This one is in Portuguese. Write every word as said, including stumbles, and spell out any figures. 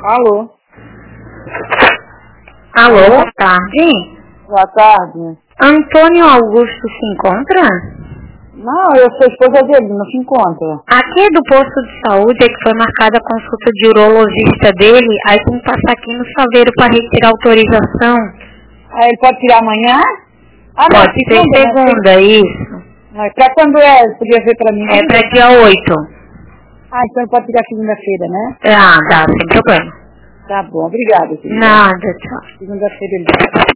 Alô? Alô, boa tarde. Boa tarde. Antônio Augusto se encontra? Não, eu sou esposa dele, não se encontra. Aqui é do posto de saúde, é que foi marcada a consulta de urologista dele, aí tem que passar aqui no Saveiro para retirar autorização. Ah, ele pode tirar amanhã? Ah, não, Pode ser segunda, segunda, né? isso. Mas pra quando é? Podia ver pra mim? É para dia oito. Ah, então ele pode tirar segunda-feira, né? Ah, dá, sem problema. Tá bom, obrigada. Filha. Nada, tchau. Segunda-feira ele vai.